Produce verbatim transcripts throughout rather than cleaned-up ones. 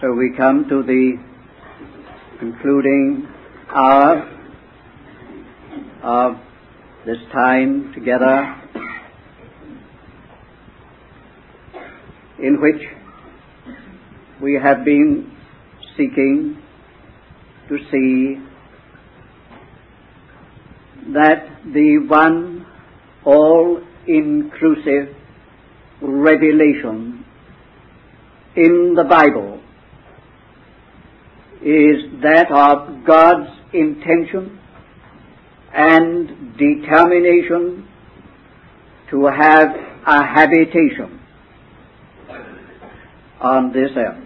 So we come to the concluding hour of this time together, in which we have been seeking to see that the one all-inclusive revelation in the Bible is that of God's intention and determination to have a habitation on this earth.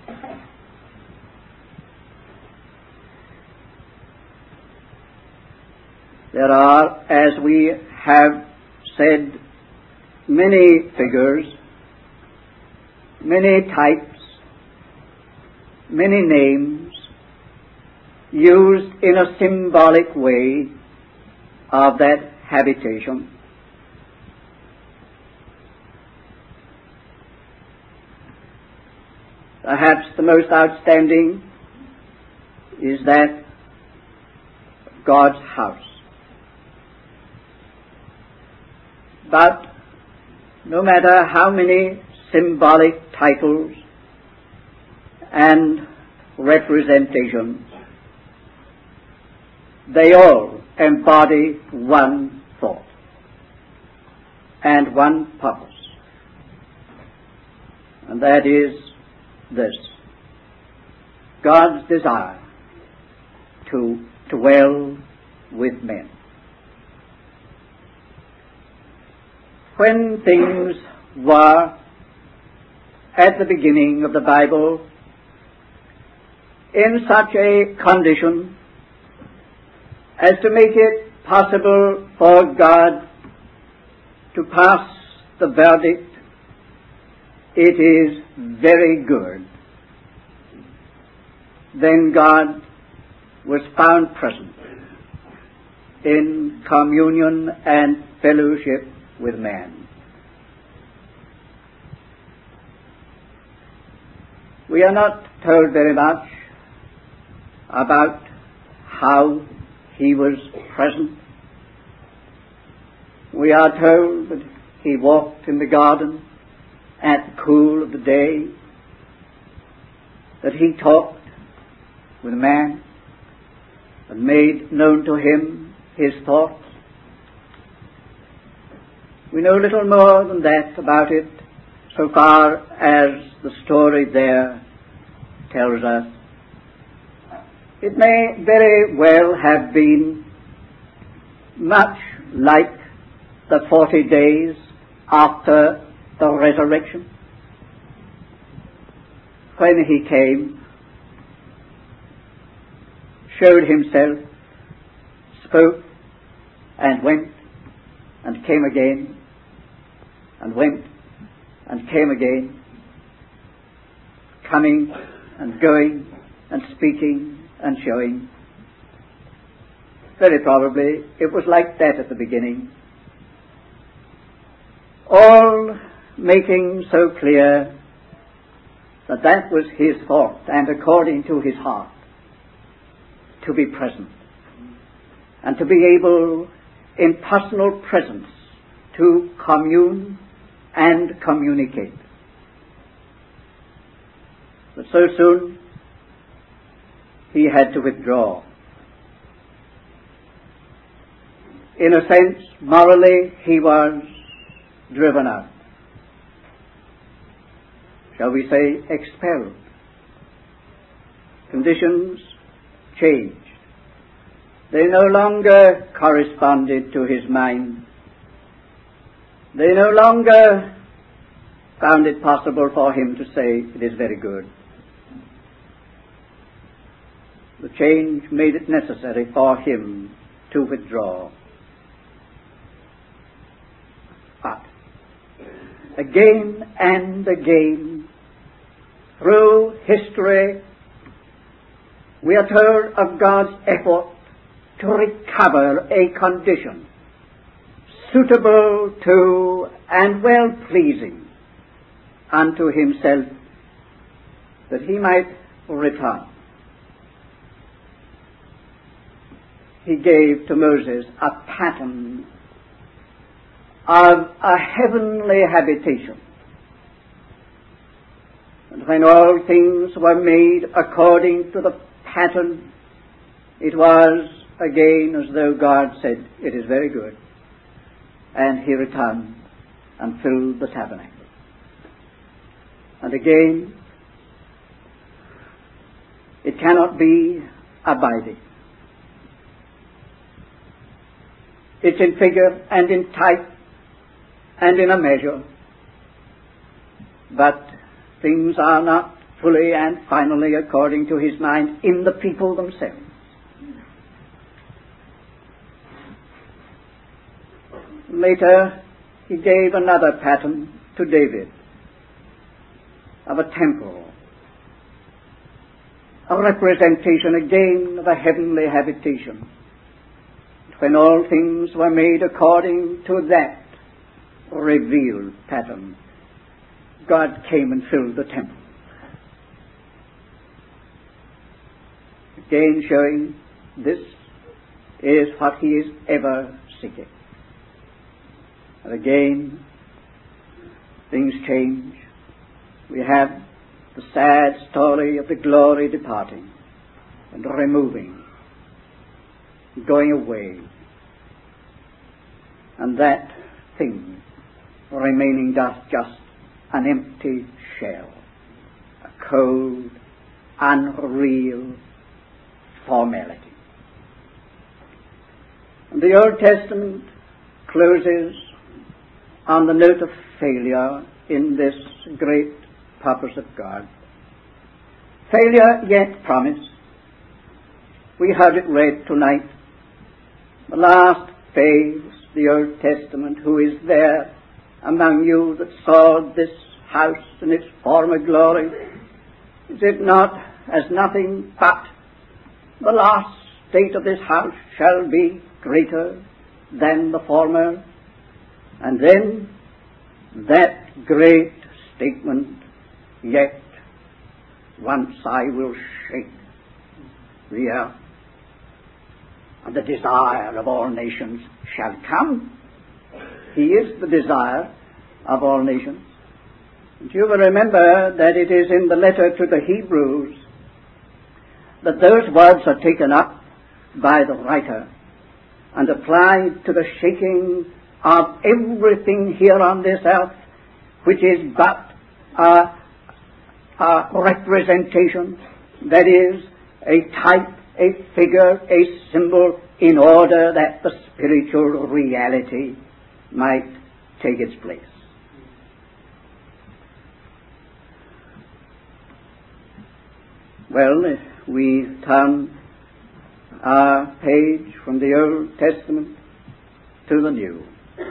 There are, as we have said, many figures, many types, many names used in a symbolic way of that habitation. Perhaps the most outstanding is that of God's house. But no matter how many symbolic titles and representations, they all embody one thought and one purpose, and that is this: God's desire to dwell with men. When things were at the beginning of the Bible in such a condition as to make it possible for God to pass the verdict, "It is very good," then God was found present in communion and fellowship with man. We are not told very much about how he was present. We are told that he walked in the garden at the cool of the day, that he talked with man and made known to him his thoughts. We know little more than that about it, so far as the story there tells us. It may very well have been much like the forty days after the resurrection, when he came, showed himself, spoke, and went, and came again, and went, and came again, coming and going and speaking and showing. Very probably it was like that at the beginning, all making so clear that that was his thought and according to his heart, to be present and to be able in personal presence to commune and communicate. But so soon he had to withdraw. In a sense, morally, he was driven out. Shall we say expelled? Conditions changed. They no longer corresponded to his mind. They no longer found it possible for him to say, "It is very good." The change made it necessary for him to withdraw. But again and again, through history, we are told of God's effort to recover a condition suitable to and well-pleasing unto himself that he might return, he gave to Moses a pattern of a heavenly habitation. And when all things were made according to the pattern, it was again as though God said, "It is very good." And he returned and filled the tabernacle. And again, it cannot be abiding. It's in figure and in type and in a measure, but things are not fully and finally according to his mind in the people themselves. Later, he gave another pattern to David of a temple, a representation again of a heavenly habitation. When all things were made according to that revealed pattern, God came and filled the temple. Again showing this is what he is ever seeking. And again, things change. We have the sad story of the glory departing and removing, going away, and that thing remaining thus just an empty shell, a cold, unreal formality. And the Old Testament closes on the note of failure in this great purpose of God. Failure yet promised. We heard it read tonight. The last phase, the Old Testament, who is there among you that saw this house in its former glory? Is it not as nothing but the last state of this house shall be greater than the former? And then that great statement, yet once I will shake the earth, and the desire of all nations shall come. He is the desire of all nations. And you will remember that it is in the letter to the Hebrews that those words are taken up by the writer and applied to the shaking of everything here on this earth, which is but a, a representation, that is, a type, a figure, a symbol, in order that the spiritual reality might take its place. Well, if we turn our page from the Old Testament to the New,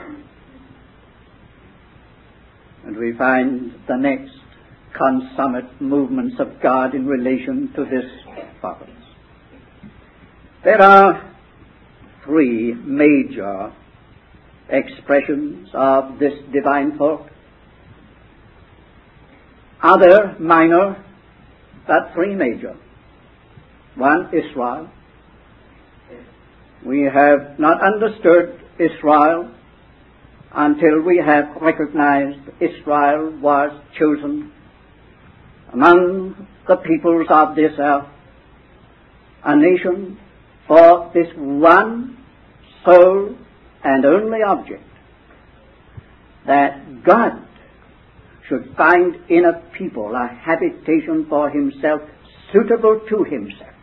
and we find the next consummate movements of God in relation to this purpose. There are three major expressions of this divine thought. Other minor, but three major. One, Israel. We have not understood Israel until we have recognized Israel was chosen among the peoples of this earth, a nation for this one sole and only object, that God should find in a people a habitation for himself suitable to himself.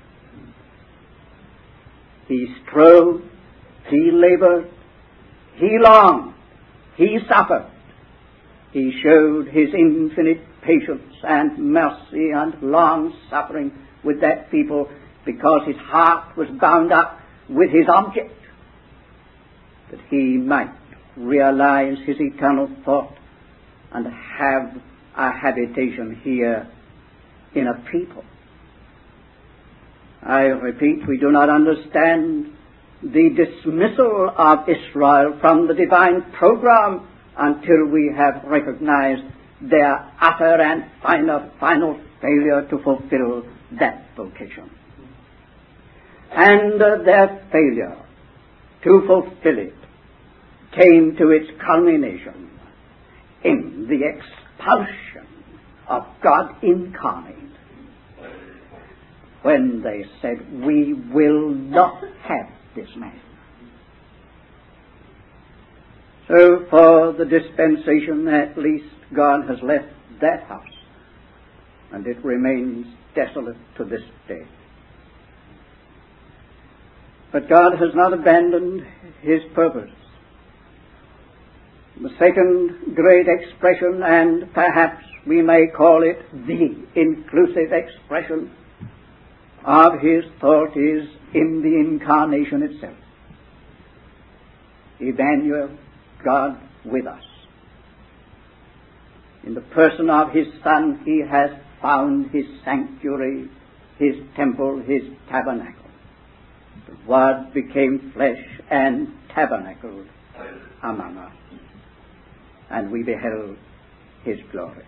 He strove, he labored, he longed, he suffered. He showed his infinite patience and mercy and long-suffering with that people, because his heart was bound up with his object, that he might realize his eternal thought and have a habitation here in a people. I repeat, we do not understand the dismissal of Israel from the divine program until we have recognized their utter and final, final failure to fulfill that vocation. And uh, their failure to fulfill it came to its culmination in the expulsion of God incarnate, when they said, "We will not have this man." So for the dispensation, at least, God has left that house, and it remains desolate to this day. But God has not abandoned his purpose. The second great expression, and perhaps we may call it the inclusive expression of his thought, is in the incarnation itself. Emmanuel, God with us. In the person of his Son, he has found his sanctuary, his temple, his tabernacle. The Word became flesh and tabernacled among us, and we beheld his glory.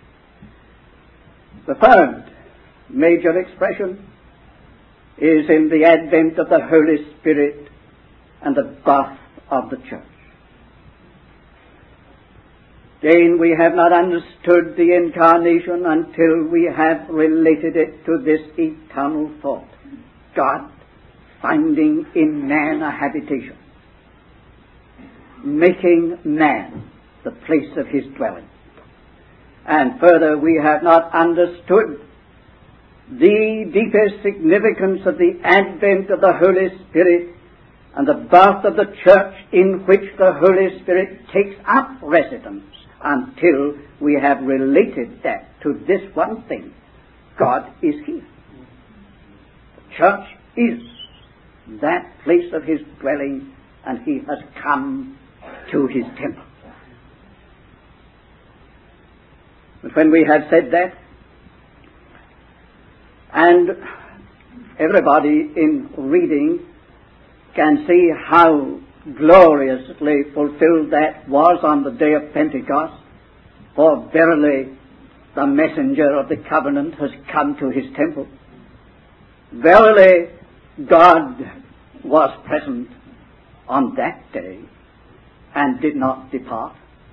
The third major expression is in the advent of the Holy Spirit and the birth of the church. Again, we have not understood the incarnation until we have related it to this eternal thought: God finding in man a habitation, making man the place of his dwelling. And further, we have not understood the deepest significance of the advent of the Holy Spirit and the birth of the church, in which the Holy Spirit takes up residence, until we have related that to this one thing: God is here. The church is that place of his dwelling, and he has come to his temple. But when we have said that, and everybody in reading can see how gloriously fulfilled that was on the day of Pentecost, for verily the messenger of the covenant has come to his temple. Verily God was present on that day and did not depart.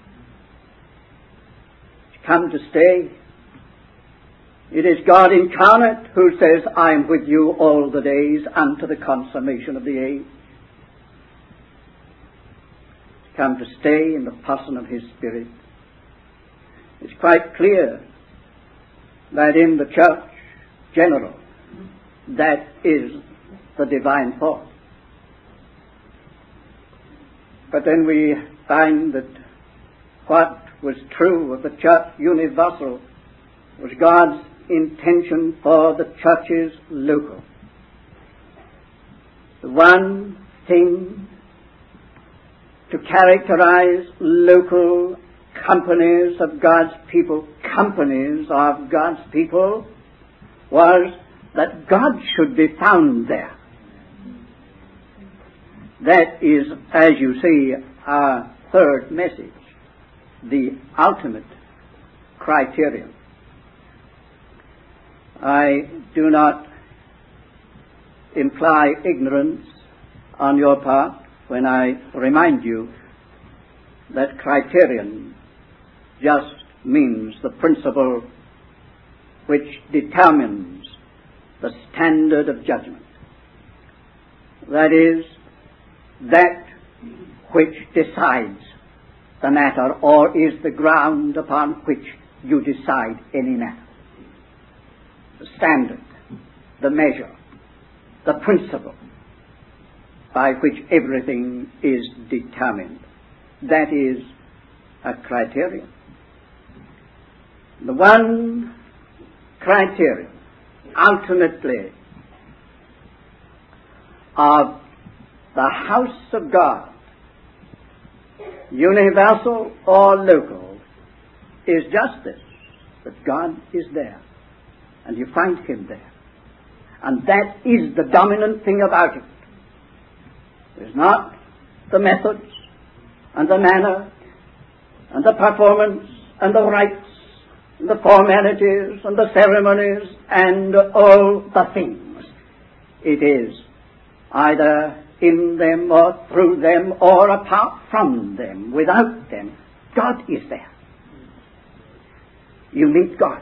He's come to stay. It is God incarnate who says, "I am with you all the days unto the consummation of the age." He's come to stay in the person of his Spirit. It's quite clear that in the church general, that is the divine thought. But then we find that what was true of the church universal was God's intention for the churches local. The one thing to characterize local companies of God's people, companies of God's people, was that God should be found there. That is, as you see, our third message, the ultimate criterion. I do not imply ignorance on your part when I remind you that criterion just means the principle which determines the standard of judgment. That is, that which decides the matter, or is the ground upon which you decide any matter. The standard, the measure, the principle by which everything is determined. That is a criterion. The one criterion, ultimately, of the house of God, universal or local, is just this: that God is there, and you find him there. And that is the dominant thing about it. It is not the methods and the manner and the performance and the rites, and the formalities, and the ceremonies, and all the things. It is either in them or through them or apart from them, without them. God is there. You meet God.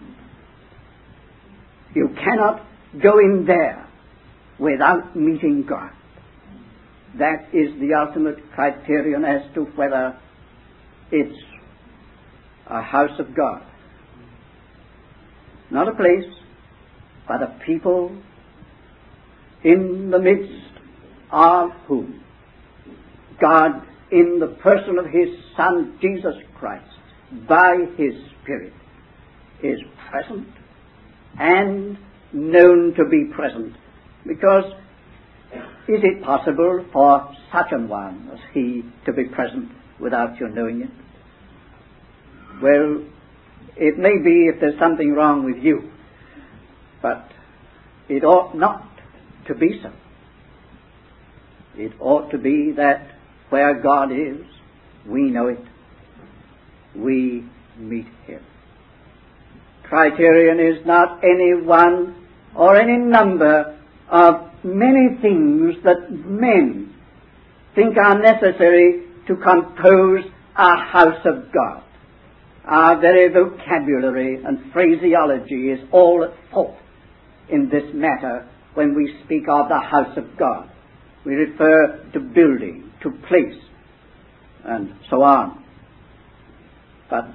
You cannot go in there without meeting God. That is the ultimate criterion as to whether it's a house of God. Not a place, but a people in the midst of whom God, in the person of His Son, Jesus Christ, by His Spirit, is present and known to be present. Because is it possible for such an one as He to be present without your knowing it? Well, it may be if there's something wrong with you, but it ought not to be so. It ought to be that where God is, we know it. We meet Him. Criterion is not any one or any number of many things that men think are necessary to compose a house of God. Our very vocabulary and phraseology is all at fault in this matter when we speak of the house of God. We refer to building, to place, and so on. But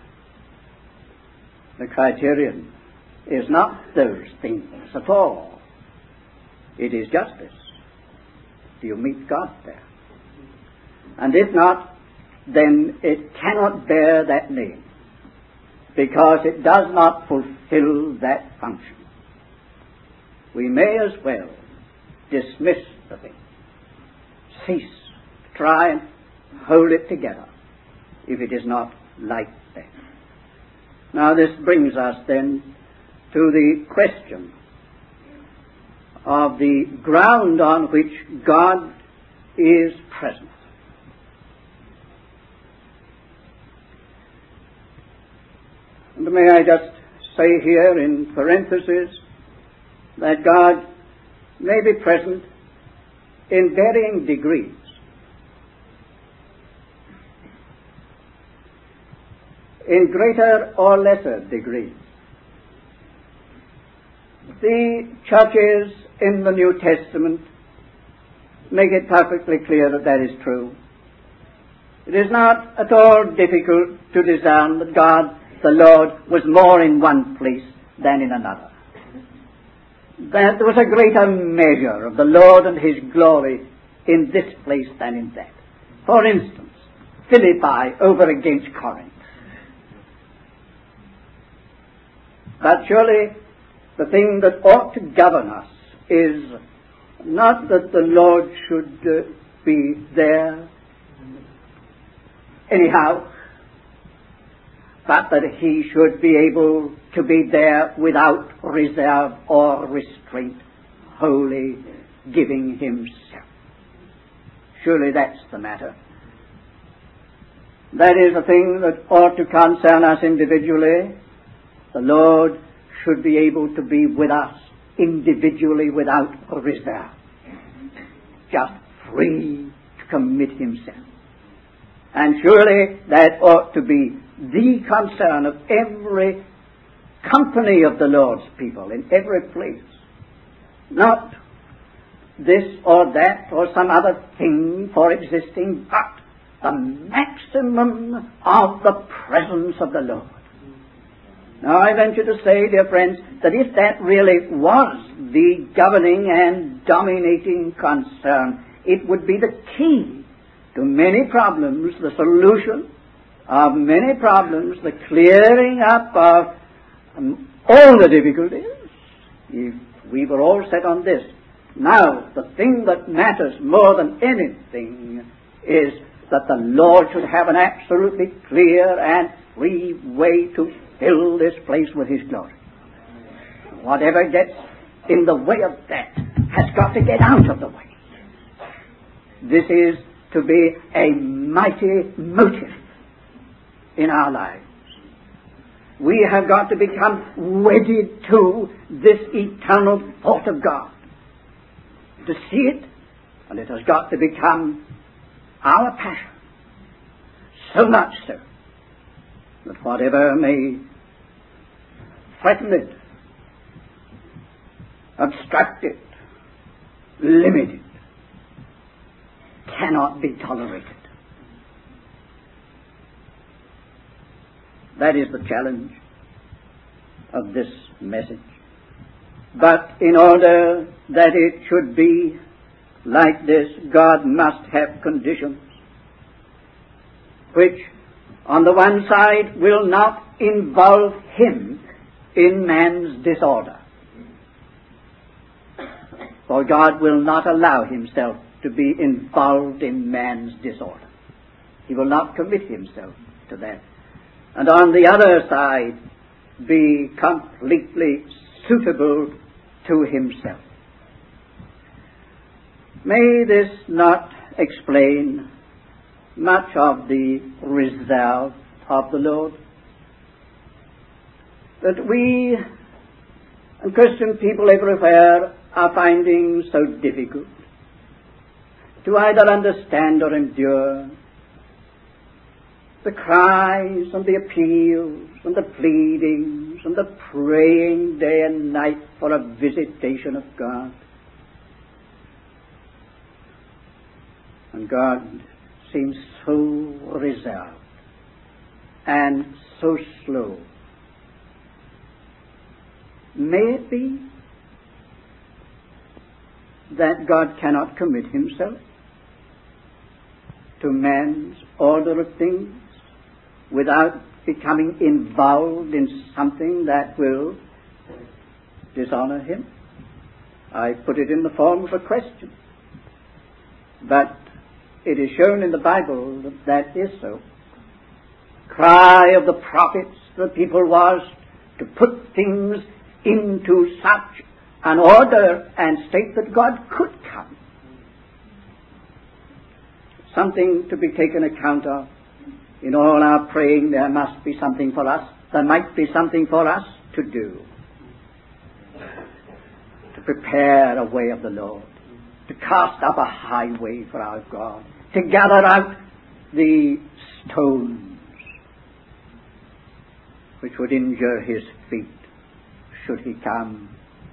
the criterion is not those things at all. It is justice. Do you meet God there? And if not, then it cannot bear that name, because it does not fulfill that function. We may as well dismiss the thing, cease to try and hold it together, if it is not like that. Now this brings us then to the question of the ground on which God is present. And may I just say here in parenthesis that God may be present in varying degrees. In greater or lesser degrees. The churches in the New Testament make it perfectly clear that that is true. It is not at all difficult to discern that God, the Lord, was more in one place than in another. That there was a greater measure of the Lord and His glory in this place than in that. For instance, Philippi over against Corinth. But surely the thing that ought to govern us is not that the Lord should uh, be there anyhow, but that He should be able to be there without reserve or restraint, wholly giving Himself. Surely that's the matter. That is a thing that ought to concern us individually. The Lord should be able to be with us individually without reserve, just free to commit Himself. And surely that ought to be the concern of every company of the Lord's people in every place. Not this or that or some other thing for existing, but the maximum of the presence of the Lord. Now I venture to say, dear friends, that if that really was the governing and dominating concern, it would be the key to many problems, the solution of many problems, the clearing up of um, all the difficulties, if we were all set on this. Now, the thing that matters more than anything is that the Lord should have an absolutely clear and free way to fill this place with His glory. Whatever gets in the way of that has got to get out of the way. This is to be a mighty motive in our lives. We have got to become wedded to this eternal thought of God, to see it, and it has got to become our passion, so much so that whatever may threaten it, obstruct it, limit it, cannot be tolerated. That is the challenge of this message. But in order that it should be like this, God must have conditions which, on the one side, will not involve Him in man's disorder. For God will not allow Himself to be involved in man's disorder. He will not commit Himself to that. And on the other side, be completely suitable to Himself. May this not explain much of the reserve of the Lord that we and Christian people everywhere are finding so difficult to either understand or endure? The cries and the appeals and the pleadings and the praying day and night for a visitation of God. And God seems so reserved and so slow. May it be that God cannot commit Himself to man's order of things without becoming involved in something that will dishonor Him? I put it in the form of a question. But it is shown in the Bible that that is so. Cry of the prophets, the people was to put things into such an order and state that God could come. Something to be taken account of. In all our praying, there must be something for us. There might be something for us to do. To prepare a way of the Lord. To cast up a highway for our God. To gather out the stones which would injure His feet should He come.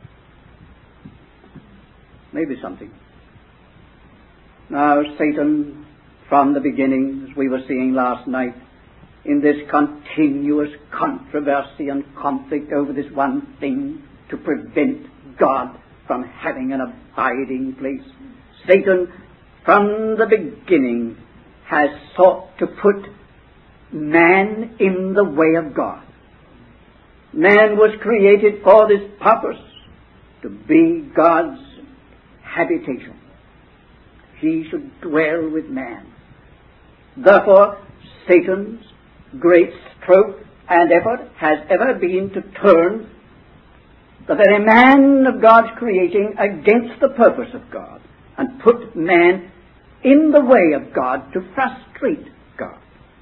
Maybe something. Now Satan, from the beginning, as we were seeing last night, in this continuous controversy and conflict over this one thing, to prevent God from having an abiding place. Satan, from the beginning, has sought to put man in the way of God. Man was created for this purpose, to be God's habitation. He should dwell with man. Therefore, Satan's great stroke and effort has ever been to turn the very man of God's creating against the purpose of God and put man in the way of God to frustrate God.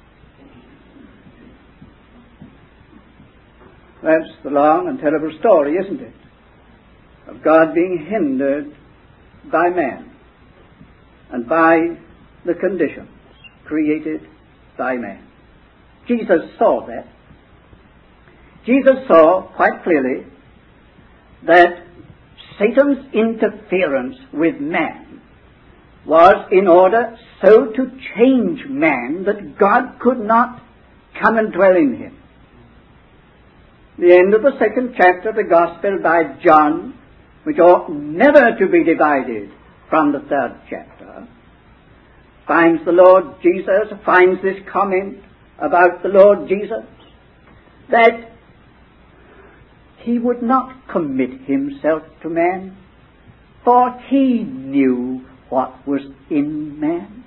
That's the long and terrible story, isn't it? Of God being hindered by man and by the conditions created by man. Jesus saw that. Jesus saw quite clearly that Satan's interference with man was in order so to change man that God could not come and dwell in him. The end of the second chapter of the Gospel by John, which ought never to be divided from the third chapter, finds the Lord Jesus, finds this comment about the Lord Jesus, that He would not commit Himself to man, for He knew what was in man.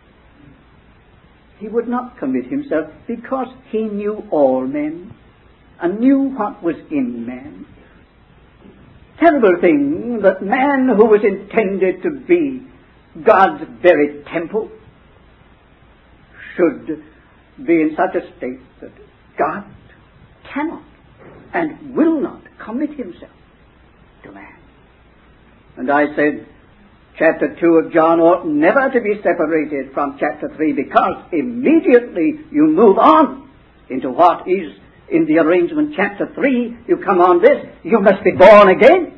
He would not commit Himself because He knew all men and knew what was in man. Terrible thing that man, who was intended to be God's very temple, should be in such a state that God cannot and will not commit himself to man. And I said, chapter two of John ought never to be separated from chapter three, because immediately you move on into what is in the arrangement chapter three, you come on this, you must be born again.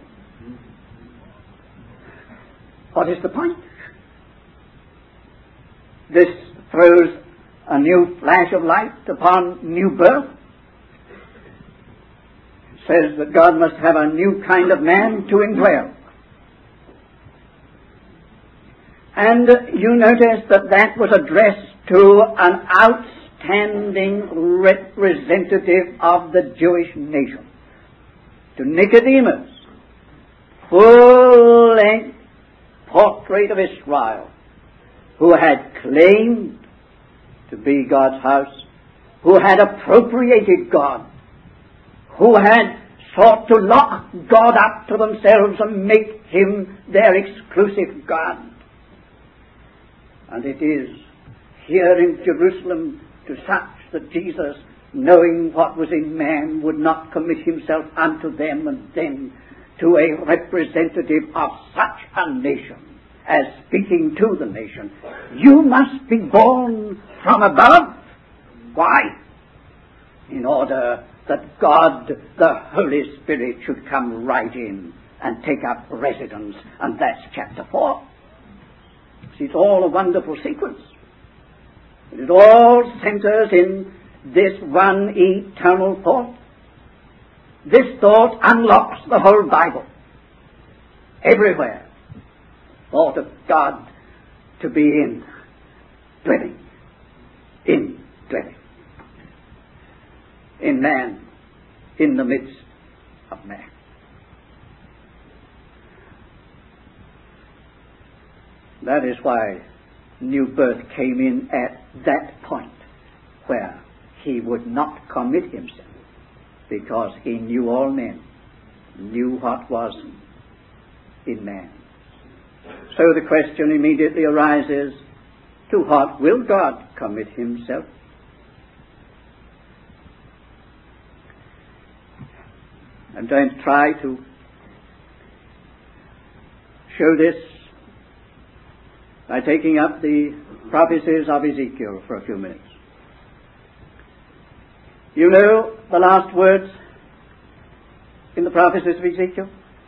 What is the point? This throws a new flash of light upon new birth. It says that God must have a new kind of man to indwell. And you notice that that was addressed to an outstanding representative of the Jewish nation, to Nicodemus, full-length portrait of Israel, who had claimed to be God's house, who had appropriated God, who had sought to lock God up to themselves and make him their exclusive God. And it is here in Jerusalem to such that Jesus, knowing what was in man, would not commit himself unto them, and then to a representative of such a nation, as speaking to the nation, you must be born from above. Why? In order that God, the Holy Spirit, should come right in and take up residence. And that's chapter four. See, it's all a wonderful sequence. It all centers in this one eternal thought. This thought unlocks the whole Bible. Everywhere. Thought of God to be in, dwelling, in, dwelling, in man, in the midst of man. That is why new birth came in at that point where he would not commit himself, because he knew all men, knew what was in man. So the question immediately arises, to what will God commit himself? I'm going to try to show this by taking up the prophecies of Ezekiel for a few minutes. You know the last words in the prophecies of Ezekiel?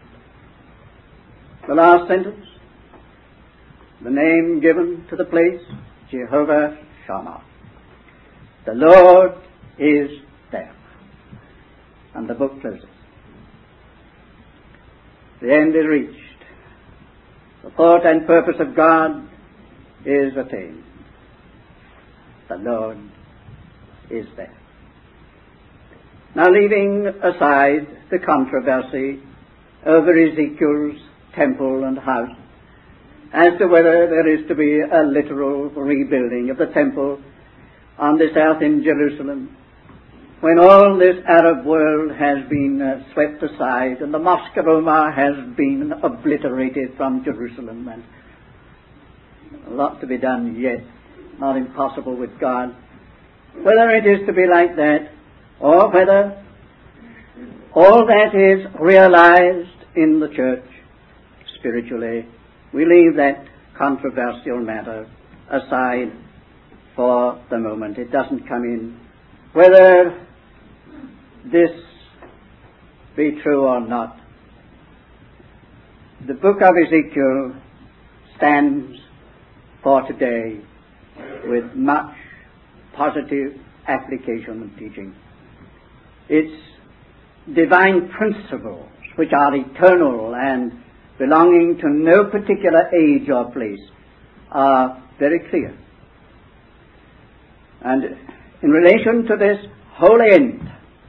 The last sentence? The name given to the place, Jehovah Shammah. The Lord is there. And the book closes. The end is reached. The thought and purpose of God is attained. The Lord is there. Now, leaving aside the controversy over Ezekiel's temple and house, as to whether there is to be a literal rebuilding of the temple on this earth in Jerusalem, when all this Arab world has been uh, swept aside and the Mosque of Omar has been obliterated from Jerusalem, and a lot to be done yet, not impossible with God, whether it is to be like that, or whether all that is realized in the church spiritually, we leave that controversial matter aside for the moment. It doesn't come in. Whether this be true or not, the book of Ezekiel stands for today with much positive application and teaching. Its divine principles, which are eternal and belonging to no particular age or place, are very clear. And in relation to this holy end,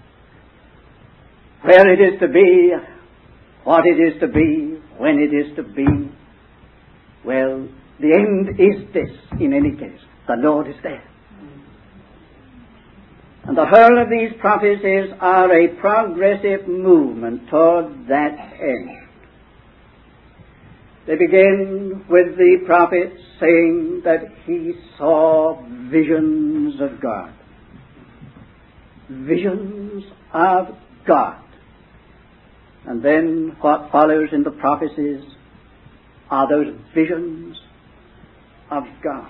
where it is to be, what it is to be, when it is to be, well, the end is this in any case. The Lord is there. And the whole of these prophecies are a progressive movement toward that end. They begin with the prophet saying that he saw visions of God. Visions of God. And then what follows in the prophecies are those visions of God.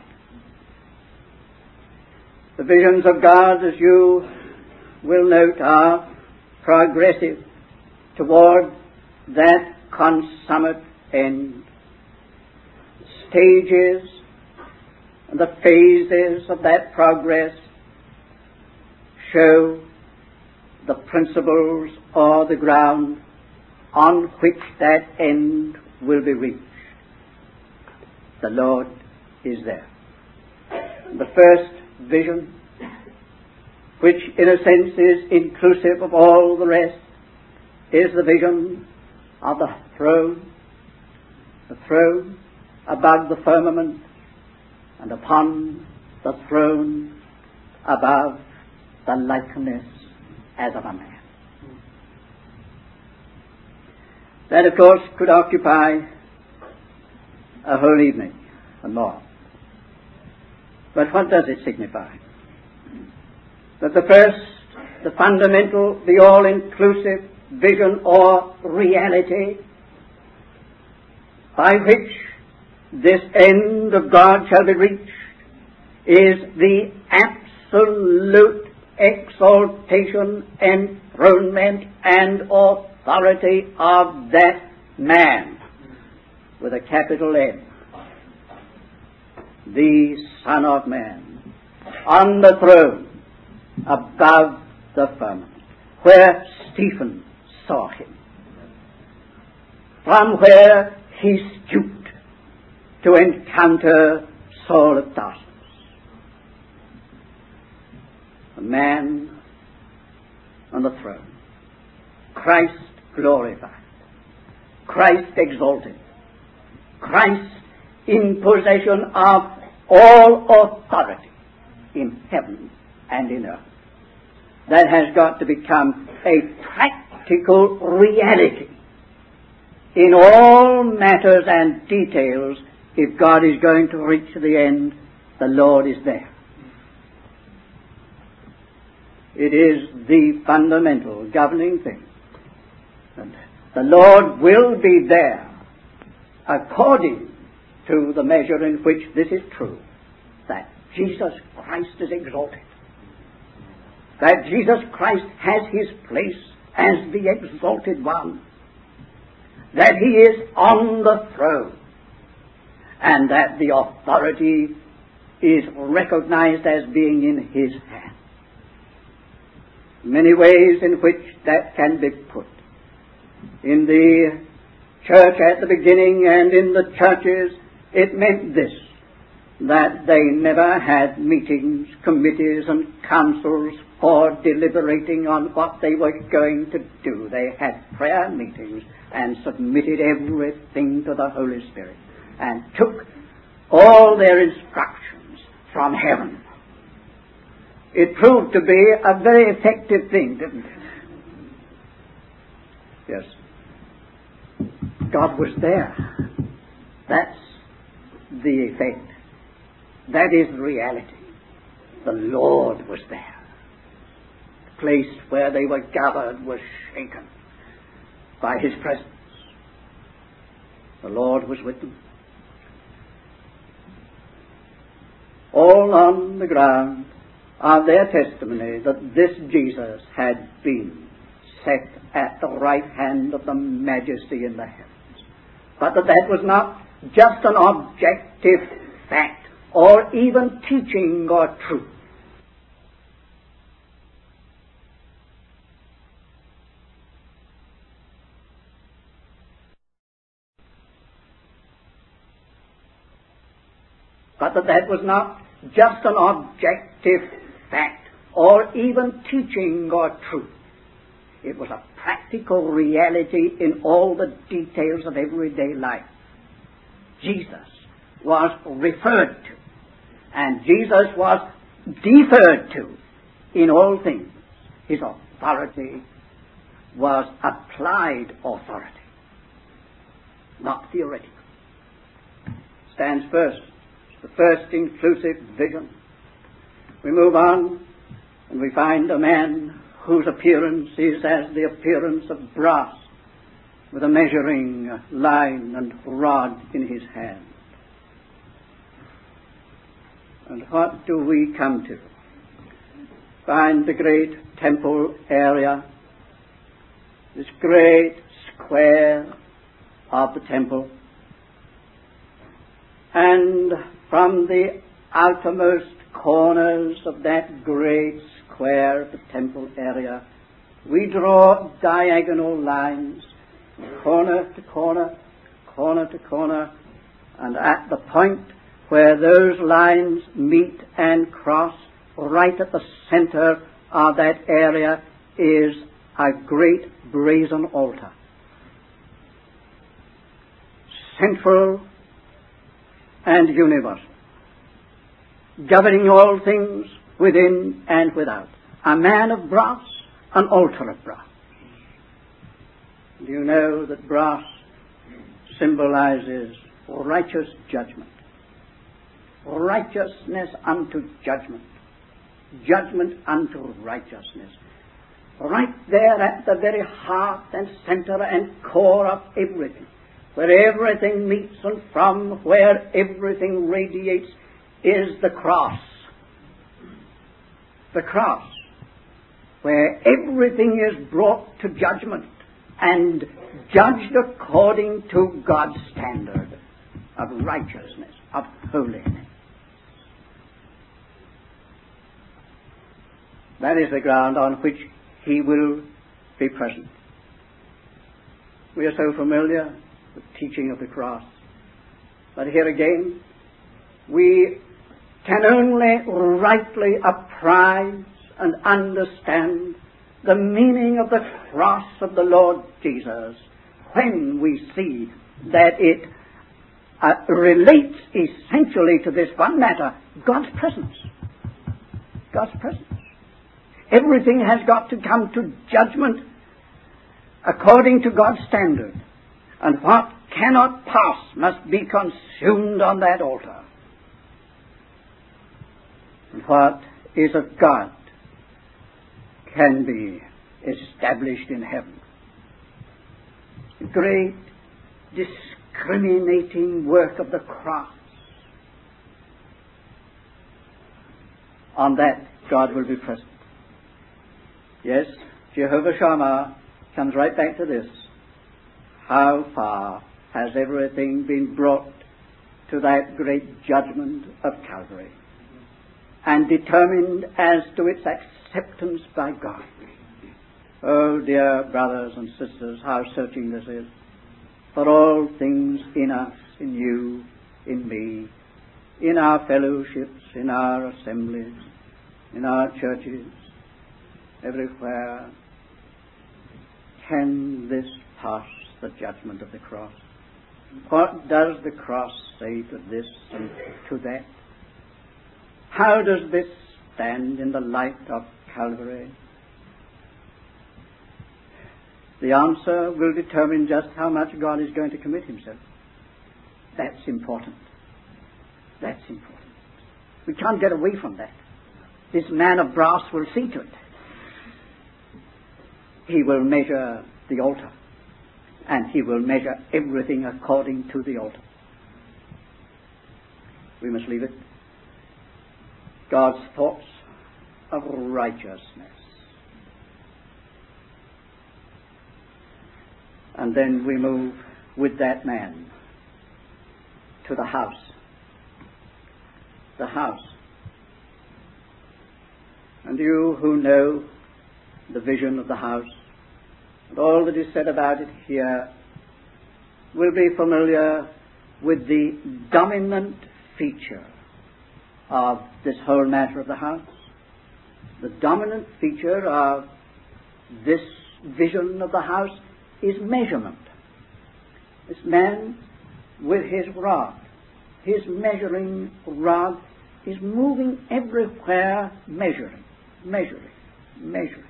The visions of God, as you will note, are progressive toward that consummate end. Stages and the phases of that progress show the principles or the ground on which that end will be reached. The Lord is there. The first vision, which in a sense is inclusive of all the rest, is the vision of the throne, the throne above the firmament, and upon the throne above the likeness as of a man. That, of course, could occupy a whole evening and more. But what does it signify? That the first, the fundamental, the all-inclusive vision or reality by which this end of God shall be reached is the absolute exaltation, enthronement, and authority of that man with a capital N, the Son of Man, on the throne above the firmament, where Stephen saw him, from where he stooped to encounter Saul of Tarsus. A man on the throne, Christ glorified, Christ exalted, Christ in possession of all authority in heaven and in earth. That has got to become a practical reality in all matters and details. If God is going to reach the end, the Lord is there. It is the fundamental governing thing. And the Lord will be there according to the measure in which this is true, that Jesus Christ is exalted, that Jesus Christ has his place as the exalted one, that he is on the throne, and that the authority is recognized as being in his hand. Many ways in which that can be put. In the church at the beginning and in the churches, it meant this, that they never had meetings, committees and councils for deliberating on what they were going to do. They had prayer meetings and submitted everything to the Holy Spirit and took all their instructions from heaven. It proved to be a very effective thing, didn't it? Yes. God was there. That's the effect. That is reality. The Lord was there. The place where they were gathered was shaken by his presence. The Lord was with them. All on the ground of their testimony that this Jesus had been set at the right hand of the Majesty in the heavens. But that that was not just an objective fact or even teaching or truth. But that that was not just an objective fact or even teaching or truth. It was a practical reality in all the details of everyday life. Jesus was referred to, and Jesus was deferred to in all things. His authority was applied authority, not theoretical. Stands first, the first inclusive vision. We move on and we find a man whose appearance is as the appearance of brass, with a measuring line and rod in his hand. And what do we come to? Find the great temple area, this great square of the temple, and from the outermost corners of that great square of the temple area, we draw diagonal lines, corner to corner, corner to corner, and at the point where those lines meet and cross, right at the center of that area is a great brazen altar, central and universal, governing all things within and without. A man of brass, an altar of brass. Do you know that brass symbolizes righteous judgment? Righteousness unto judgment. Judgment unto righteousness. Right there at the very heart and center and core of everything, where everything meets and from where everything radiates, is the cross. The cross, where everything is brought to judgment and judged according to God's standard of righteousness, of holiness. That is the ground on which he will be present. We are so familiar with the teaching of the cross, but here again we can only rightly apprise and understand the meaning of the cross of the Lord Jesus when we see that it uh, relates essentially to this one matter, God's presence. God's presence. Everything has got to come to judgment according to God's standard, and what cannot pass must be consumed on that altar. And what is of God can be established in heaven. The great discriminating work of the cross. On that God will be present. Yes, Jehovah Shammah comes right back to this. How far has everything been brought to that great judgment of Calvary and determined as to its acceptance by God? Oh, dear brothers and sisters, how searching this is. For all things in us, in you, in me, in our fellowships, in our assemblies, in our churches, everywhere, can this pass the judgment of the cross? What does the cross say to this and to that? How does this stand in the light of Calvary? The answer will determine just how much God is going to commit himself. That's important. That's important. We can't get away from that. This man of brass will see to it. He will measure the altar, and he will measure everything according to the altar. We must leave it. God's thoughts of righteousness. And then we move with that man to the house. The house. And you who know the vision of the house, and all that is said about it here, will be familiar with the dominant feature of this whole matter of the house. The dominant feature of this vision of the house is measurement. This man with his rod, his measuring rod, is moving everywhere, measuring, measuring, measuring,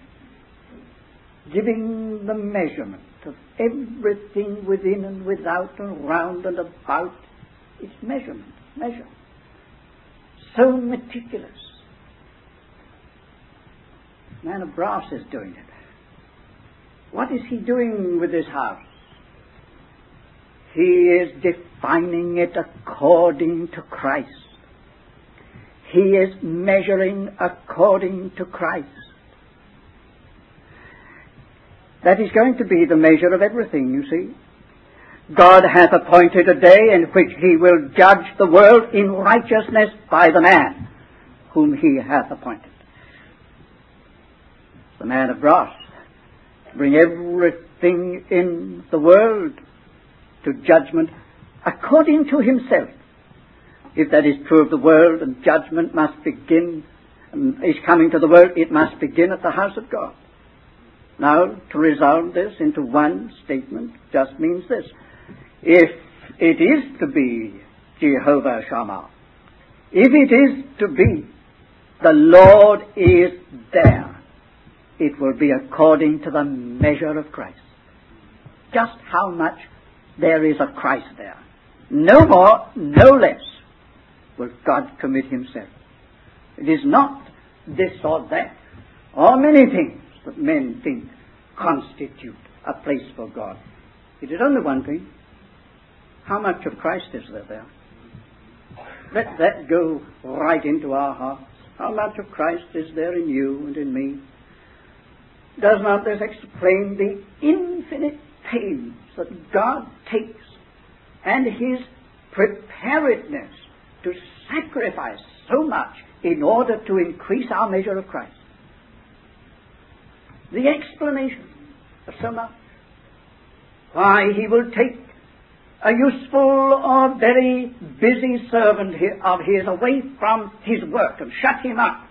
giving the measurement of everything within and without and round and about. It's measurement, measure. So meticulous. The man of brass is doing it. What is he doing with this house? He is defining it according to Christ. He is measuring according to Christ. That is going to be the measure of everything, you see. God hath appointed a day in which he will judge the world in righteousness by the man whom he hath appointed. The man of brass, bring everything in the world to judgment according to himself. If that is true of the world, and judgment must begin, and is coming to the world, it must begin at the house of God. Now, to resolve this into one statement just means this. If it is to be Jehovah Shammah, if it is to be the Lord is there, it will be according to the measure of Christ. Just how much there is of Christ there. No more, no less will God commit himself. It is not this or that, or many things that men think constitute a place for God. It is only one thing. How much of Christ is there there? Let that go right into our hearts. How much of Christ is there in you and in me? Does not this explain the infinite pains that God takes and his preparedness to sacrifice so much in order to increase our measure of Christ? The explanation of so much. Why he will take a useful or very busy servant of his away from his work and shut him up.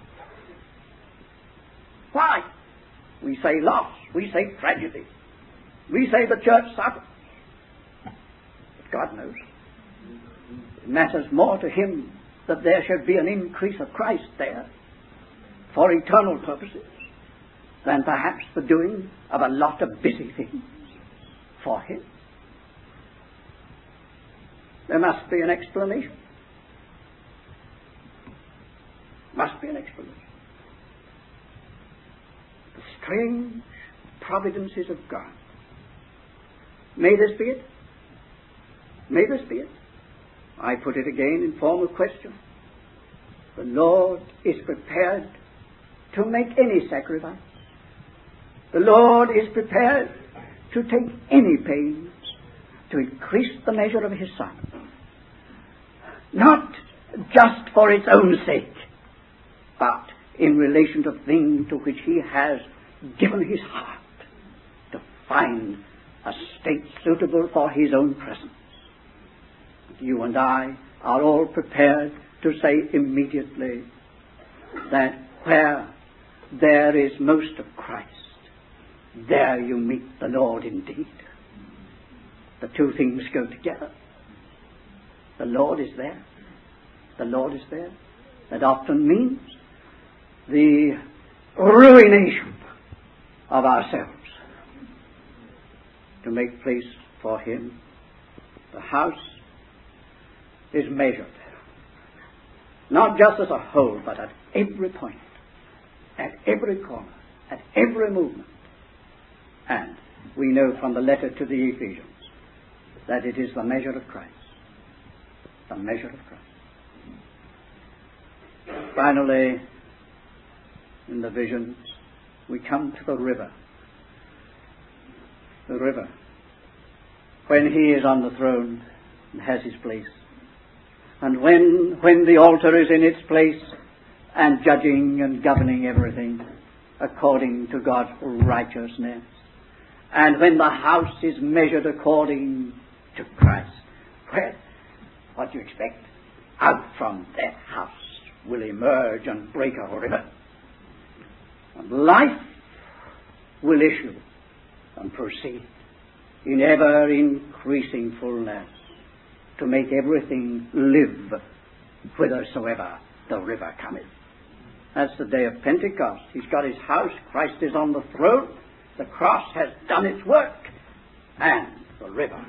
Why? We say loss. We say tragedy. We say the church suffers. But God knows. It matters more to him that there should be an increase of Christ there for eternal purposes than perhaps the doing of a lot of busy things for him. There must be an explanation. Must be an explanation. The strange providences of God. May this be it? May this be it? I put it again in form of question. The Lord is prepared to make any sacrifice. The Lord is prepared to take any pains to increase the measure of his Son. Not just for its own sake, but in relation to things to which he has given his heart to find a state suitable for his own presence. You and I are all prepared to say immediately that where there is most of Christ, there you meet the Lord indeed. The two things go together. The Lord is there. The Lord is there. That often means the ruination of ourselves to make place for him. The house is measured, not just as a whole, but at every point, at every corner, at every movement. And we know from the letter to the Ephesians that it is the measure of Christ. The measure of Christ. Finally, in the visions, we come to the river. The river. When he is on the throne and has his place. And when, when the altar is in its place and judging and governing everything according to God's righteousness. And when the house is measured according to Christ. Well, what do you expect? Out from that house will emerge and break a river. And life will issue and proceed in ever increasing fullness to make everything live whithersoever the river cometh. That's the day of Pentecost. He's got his house, Christ is on the throne, the cross has done its work, and the river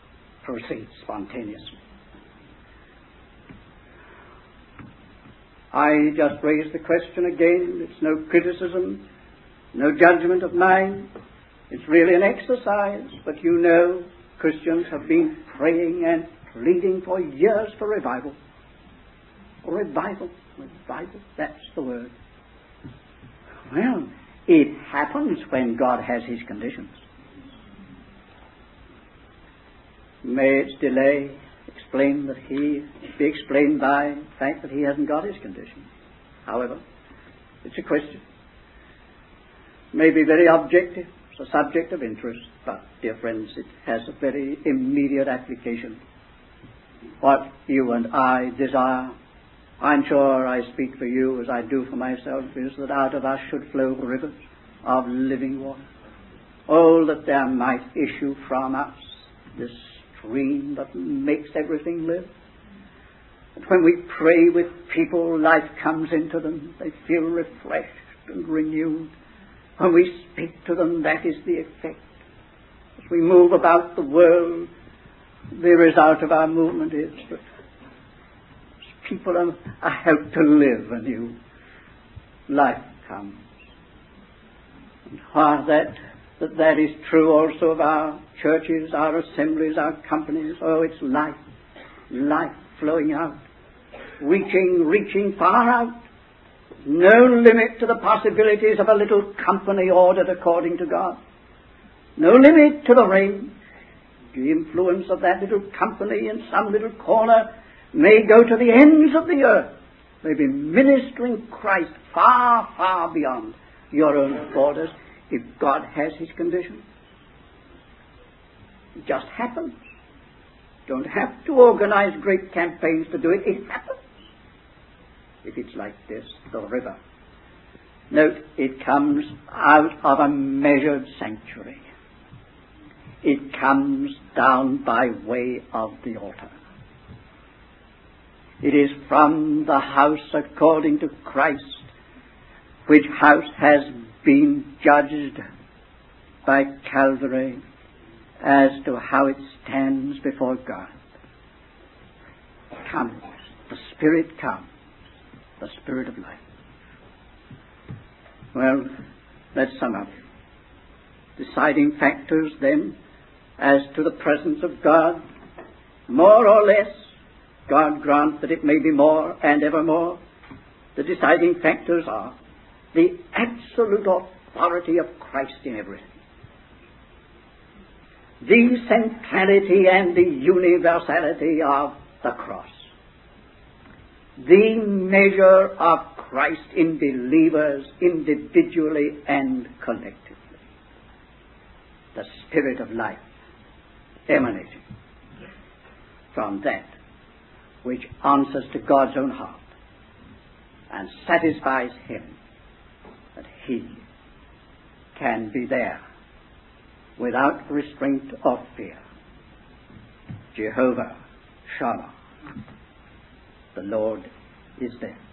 proceeds spontaneously. I just raise the question again. It's no criticism, no judgment of mine. It's really an exercise. But you know, Christians have been praying and pleading for years for revival. For revival. Revival. That's the word. Well, it happens when God has His conditions. May its delay explain that He be explained by the fact that He hasn't got His conditions. However, it's a question. It may be very objective. It's a subject of interest, but, dear friends, it has a very immediate application. What you and I desire, I'm sure I speak for you as I do for myself, is that out of us should flow rivers of living water. Oh, that there might issue from us this stream that makes everything live. That when we pray with people, life comes into them. They feel refreshed and renewed. When we speak to them, that is the effect. As we move about the world, the result of our movement is that people are, are helped to live anew. Life comes. And while that, that that is true also of our churches, our assemblies, our companies, oh, it's life, life flowing out, reaching, reaching far out. No limit to the possibilities of a little company ordered according to God. No limit to the range. The influence of that little company in some little corner may go to the ends of the earth. May be ministering Christ far, far beyond your own borders if God has His conditions. It just happens. Don't have to organize great campaigns to do it. It happens. If it's like this, the river. Note, it comes out of a measured sanctuary. It comes down by way of the altar. It is from the house according to Christ, which house has been judged by Calvary as to how it stands before God. Comes, the Spirit comes. The Spirit of life. Well, let's sum up. Deciding factors then as to the presence of God, more or less, God grant that it may be more and evermore. The deciding factors are the absolute authority of Christ in everything, the centrality and the universality of the cross, the measure of Christ in believers individually and collectively, the Spirit of life emanating from that which answers to God's own heart and satisfies Him that He can be there without restraint or fear. Jehovah Shammah. The Lord is there.